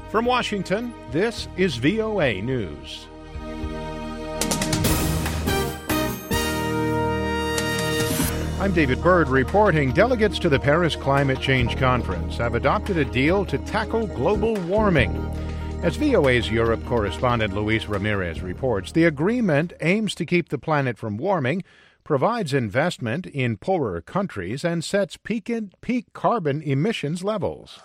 From Washington, this is VOA News. I'm David Byrd reporting. Delegates to the Paris Climate Change Conference have adopted a deal to tackle global warming. As VOA's Europe correspondent Luis Ramirez reports, the agreement aims to keep the planet from warming, provides investment in poorer countries, and sets peak carbon emissions levels.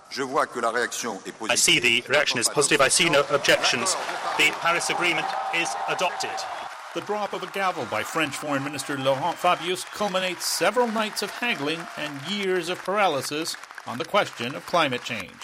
I see the reaction is positive. I see no objections. The Paris Agreement is adopted. The drop of a gavel by French Foreign Minister Laurent Fabius culminates several nights of haggling and years of paralysis on the question of climate change.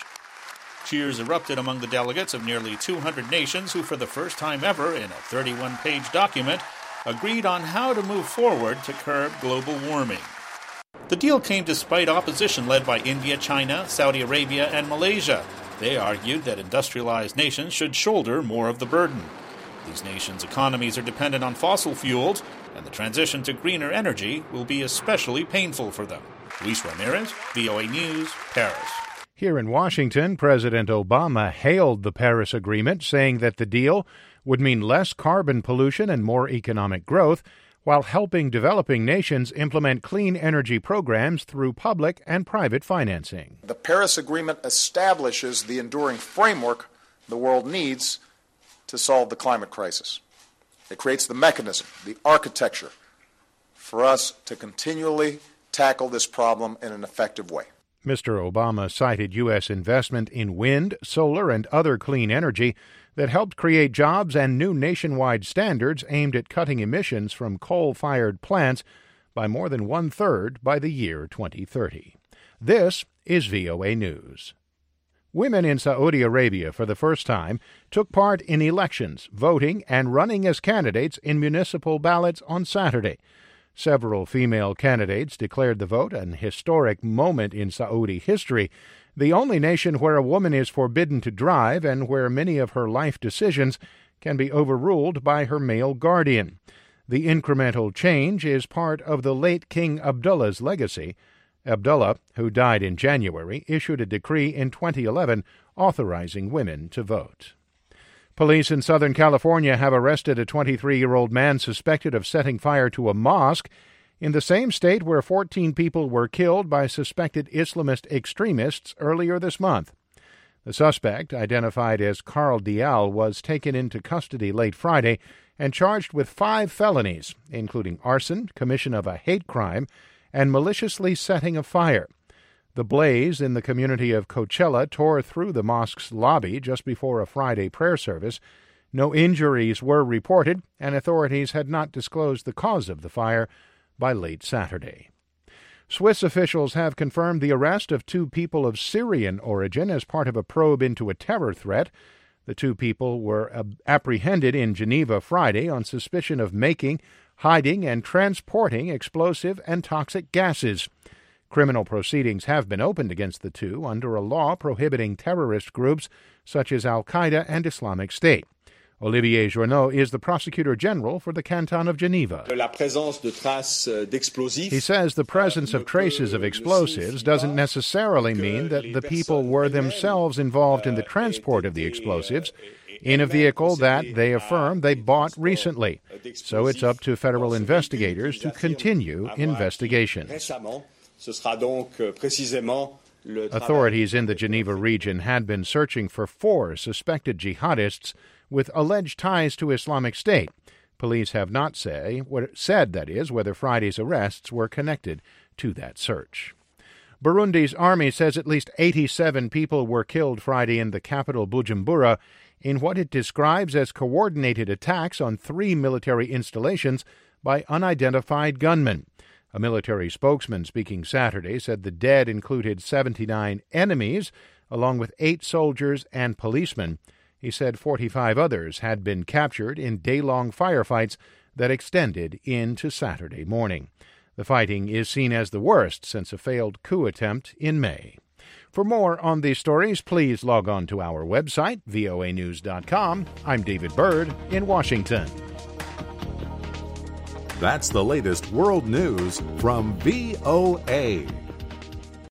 Cheers erupted among the delegates of nearly 200 nations who, for the first time ever in a 31-page document, agreed on how to move forward to curb global warming. The deal came despite opposition led by India, China, Saudi Arabia, and Malaysia. They argued that industrialized nations should shoulder more of the burden. These nations' economies are dependent on fossil fuels, and the transition to greener energy will be especially painful for them. Luis Ramirez, VOA News, Paris. Here in Washington, President Obama hailed the Paris Agreement, saying that the deal would mean less carbon pollution and more economic growth, while helping developing nations implement clean energy programs through public and private financing. The Paris Agreement establishes the enduring framework the world needs to solve the climate crisis. It creates the mechanism, the architecture, for us to continually tackle this problem in an effective way. Mr. Obama cited U.S. investment in wind, solar, and other clean energy that helped create jobs and new nationwide standards aimed at cutting emissions from coal-fired plants by more than one-third by the year 2030. This is VOA News. Women in Saudi Arabia, for the first time, took part in elections, voting, and running as candidates in municipal ballots on Saturday. Several female candidates declared the vote an historic moment in Saudi history, the only nation where a woman is forbidden to drive and where many of her life decisions can be overruled by her male guardian. The incremental change is part of the late King Abdullah's legacy. Abdullah, who died in January, issued a decree in 2011 authorizing women to vote. Police in Southern California have arrested a 23-year-old man suspected of setting fire to a mosque in the same state where 14 people were killed by suspected Islamist extremists earlier this month. The suspect, identified as Carl Dial, was taken into custody late Friday and charged with 5 felonies, including arson, commission of a hate crime, and maliciously setting a fire. The blaze in the community of Coachella tore through the mosque's lobby just before a Friday prayer service. No injuries were reported, and authorities had not disclosed the cause of the fire by late Saturday. Swiss officials have confirmed the arrest of 2 people of Syrian origin as part of a probe into a terror threat. The 2 people were apprehended in Geneva Friday on suspicion of making, hiding, and transporting explosive and toxic gases. Criminal proceedings have been opened against the 2 under a law prohibiting terrorist groups such as Al-Qaeda and Islamic State. Olivier Journeau is the Prosecutor General for the Canton of Geneva. He says the presence of traces of explosives doesn't necessarily mean that the people were themselves involved in the transport of the explosives in a vehicle that they affirm they bought recently. So it's up to federal investigators to continue investigation. Authorities in the Geneva region had been searching for 4 suspected jihadists with alleged ties to Islamic State. Police have not said whether Friday's arrests were connected to that search. Burundi's army says at least 87 people were killed Friday in the capital Bujumbura in what it describes as coordinated attacks on 3 military installations by unidentified gunmen. A military spokesman speaking Saturday said the dead included 79 enemies, along with 8 soldiers and policemen. He said 45 others had been captured in day-long firefights that extended into Saturday morning. The fighting is seen as the worst since a failed coup attempt in May. For more on these stories, please log on to our website, voanews.com. I'm David Byrd in Washington. That's the latest world news from VOA.